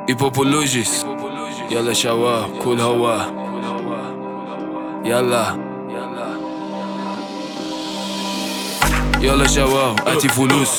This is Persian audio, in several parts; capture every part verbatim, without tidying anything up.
ایپوپولوژیس یالا شوا کل هوا یالا یالا شوا اتی فلوس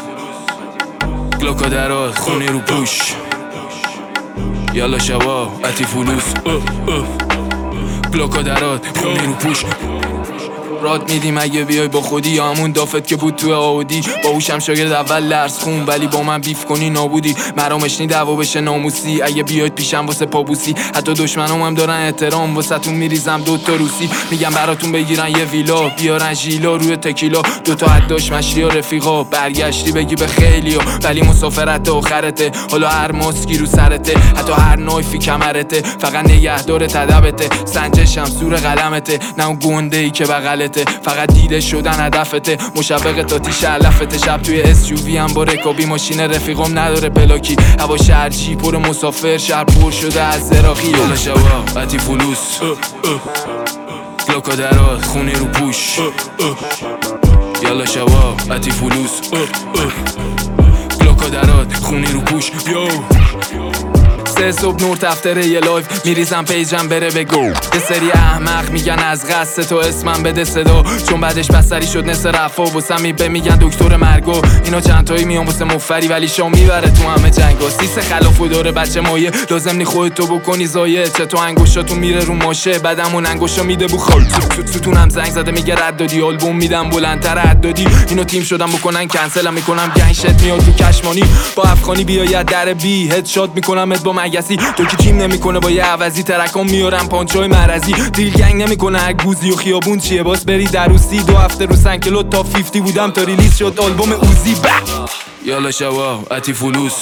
گلوکا درات خونی رو پوش یالا شوا اتی فلوس گلوکا درات خونی رو پوش راد میدیم اگه بیای با خودی یا همون دافت که بود تو آودی با هوشم شاگرد اول درس خون ولی با من بیف کنی نابودی مرامشنی دعوا بشه ناموسی اگه بیاید پیشم واسه پابوسی حتی دشمنام هم دارن احترام واسه تون میریزم دوتا روسی میگم براتون بگیرن یه ویلا بیارن ژیلا روی تکیلا دوتا حداش مشری و رفیقا برگشتی بگی به خیلیا ولی مسافرت آخرته حالا هر ماسکی رو سرته حتی هر نایفی کمرته فقط نگهدار تدبته سنجشم زور قلمته نه اون گنده ای که بغلته فقط دیده شدن هدفته مشبق تا تیش علفته شب توی اس یو وی هم با رکابی ماشین رفیقم نداره پلاکی هوا شهرچی پر مسافر شهر پر شده از زراقی یالا شوا اتی فلوس گلوکا درات خونی رو پوش یالا شوا اتی فلوس گلوکا درات خونی رو پوش یو سه صبح نور تفتره یه لایف میریزم پیجم بره بگو یه سری احمق میگن از قصد تو اسمم بده صدا چون بعدش بسری شد نصف رفا واسم میبه میگن دکتر مرگو اینا چند تایی میان واسه مفری ولی شام میبره تو همه جنگا سیس خلافو داره بچه مایه لازم نی خودتو بکنی زایه چه تو انگوشاتون میره رو ماشه بعدمون انگوشا میده بو خال ستونم زنگ زده میگه رد دادی آلبوم میدم بلندتر رد دادی اینو تیم شدم بکنن کنسلم میکنم گنگ شت میاد تو کشمانی با افغانی بیاید در بی هد شات میکنمت با مگسی تو کی تیم نمیکنه با یه عوضی ترکام میارم پانچای مرزی دیل گنگ نمیکنه عگوزی و خیابون چیه باس بری دروسی دو هفته رو سنکلو تا پنجاه بودم تا ریلیز شد آلبوم اوزی با یالا شوا اتی فلوس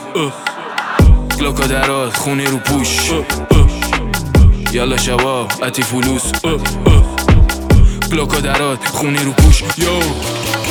گلوکا درات خونی رو پوش یالا شوا اتی فلوس گلوکا درات خونی رو پوش یو